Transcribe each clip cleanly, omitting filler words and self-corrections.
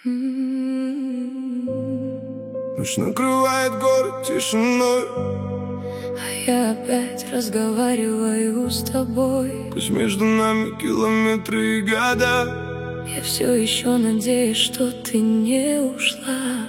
Ночь накрывает город тишиной, а я опять разговариваю с тобой. пусть между нами километры и года. Я все еще надеюсь, что ты не ушла.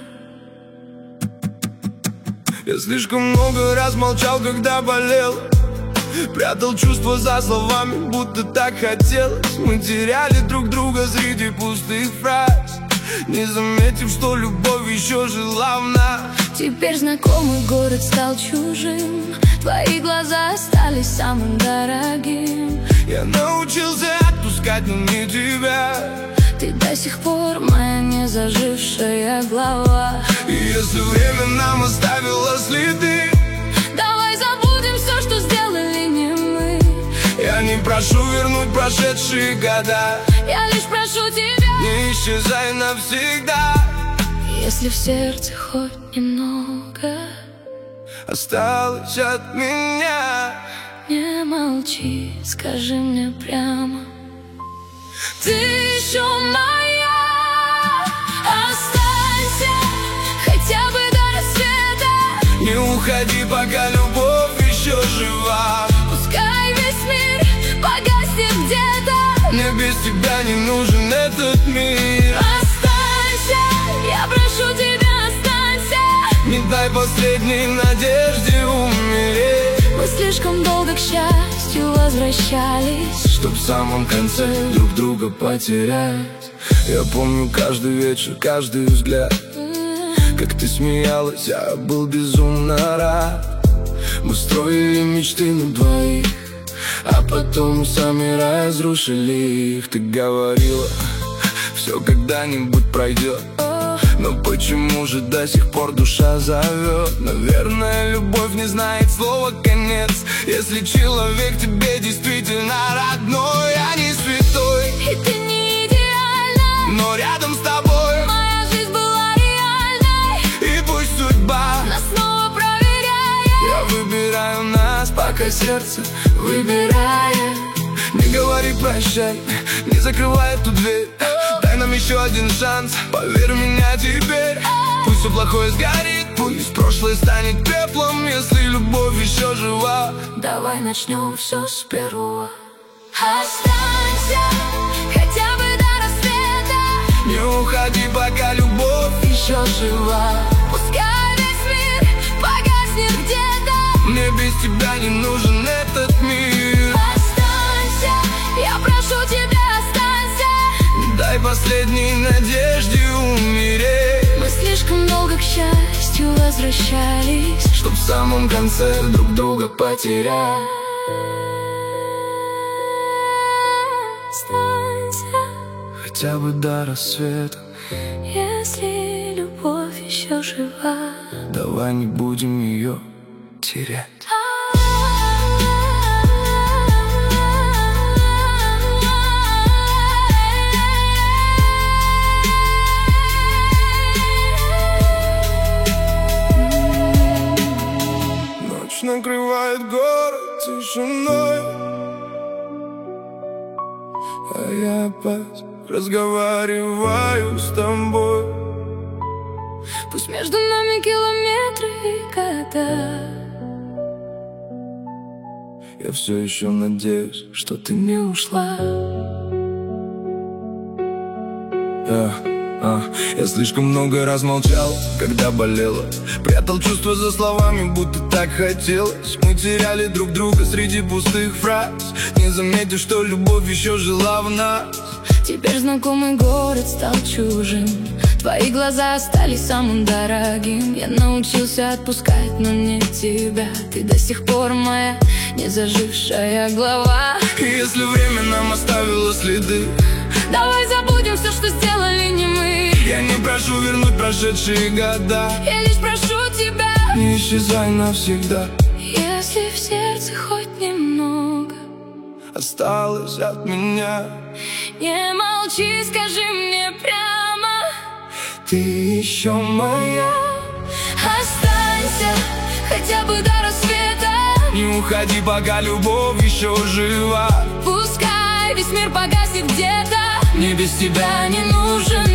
Я слишком много раз молчал, когда болел, прятал чувства за словами, будто так хотелось. Мы теряли друг друга среди пустых фраз, не заметив, что любовь еще жила в нас. Теперь знакомый город стал чужим, твои глаза остались самым дорогим. Я научился отпускать, но не тебя. Ты до сих пор моя незажившая глава. И если время нам оставило следы, давай забудем все, что сделали не мы. я не прошу вернуть прошедшие года, Я лишь прошу тебя, не исчезай навсегда. если в сердце хоть немного осталось от меня. не молчи, скажи мне прямо: ты еще моя. Останься хотя бы до рассвета. Не уходи, пока любовь еще жива. Пускай весь мир погаснет где-то. Мне без тебя не нужен этот мир. Останься, я прошу тебя, останься. Не дай последней надежде умереть, Мы слишком долго к счастью возвращались, чтоб в самом конце друг друга потерять. Я помню каждый вечер, каждый взгляд, как ты смеялась, я был безумно рад. Мы строили мечты на двоих, а потом сами разрушили их. Ты говорила, все когда-нибудь пройдет, но почему же до сих пор душа зовет? Наверное, любовь не знает слова конец. Если человек тебе действительно родной, я не святой, и ты не идеальна, но рядом с тобой моя жизнь была реальной. и пусть судьба Нас снова проверяет, я выбираю нас, пока сердце выбирает. Не говори прощай, не закрывай эту дверь, дай нам еще один шанс, поверь в меня теперь. Пусть все плохое сгорит, пусть прошлое станет пеплом, если любовь еще жива. давай начнем все с первого. Останься хотя бы до рассвета. Не уходи, пока любовь Еще жива. Пускай весь мир погаснет где-то. мне без тебя не нужен этот мир. Останься, я прошу тебя, останься. Дай последней надежде умереть, Мы слишком долго к счастью возвращались, чтоб в самом конце друг друга потерять. Останься, Хотя бы до рассвета, если любовь еще жива. давай не будем ее терять. Ночь накрывает город тишиной, а я опять разговариваю с тобой. Пусть между нами километры и года. Я все еще надеюсь, что ты не ушла. Я слишком много раз молчал, когда болела, прятал чувства за словами, будто так хотелось. Мы теряли друг друга среди пустых фраз, не заметив, что любовь еще жила в нас. Теперь знакомый город стал чужим, твои глаза стали самым дорогим. Я научился отпускать, но не тебя. Ты до сих пор моя незажившая глава. И если время нам оставило следы, давай забудем все, что сделали не мы. я не прошу вернуть прошедшие года, Я лишь прошу тебя, не исчезай навсегда. если в сердце хоть немного Осталось от меня, не молчи, скажи мне прямо: ты еще моя. останься хотя бы до рассвета. Не уходи, пока любовь еще жива. Пускай весь мир погаснет где-то. Мне без тебя Не нужен этот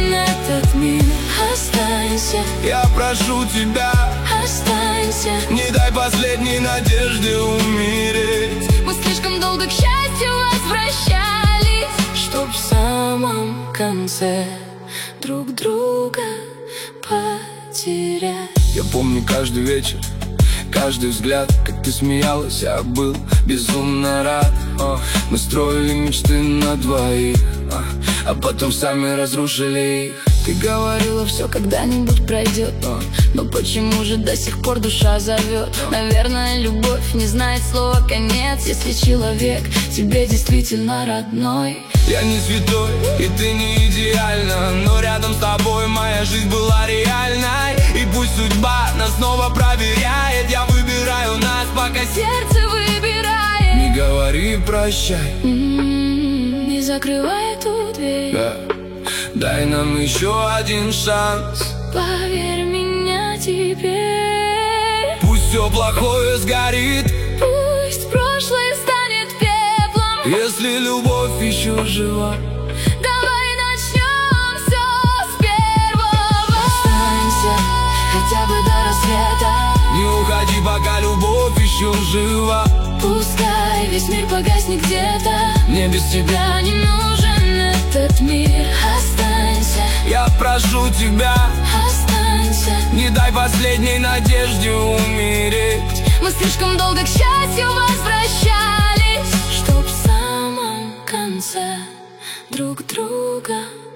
этот мир. Останься, я прошу тебя, останься. не дай последней надежде умереть. Мы слишком долго к счастью возвращались, чтоб в самом конце друг друга потерять. Я помню каждый вечер, каждый взгляд, как ты смеялась, я был безумно рад. Мы строили мечты на двоих, а потом сами разрушили их. Ты говорила, все когда-нибудь пройдет, но почему же до сих пор душа зовет? Наверное, любовь не знает слова конец, если человек тебе действительно родной. Я не святой, и ты не идеальна, но рядом с тобой моя жизнь была реальной. И пусть судьба нас снова проверяет, я выбираю нас, пока сердце выбирает. Не говори прощай, не закрывай эту дверь, да. Дай нам еще один шанс, поверь меня теперь. пусть все плохое сгорит, пусть прошлое станет пеплом. если любовь еще жива, давай начнем все с первого. Останься хотя бы до рассвета, не уходи, пока любовь еще жива. пускай весь мир погаснет где-то, мне без тебя не нужен этот мир. Останься, я прошу тебя, останься. не дай последней надежде умереть. Мы слишком долго к счастью возвращались, чтоб в самом конце друг друга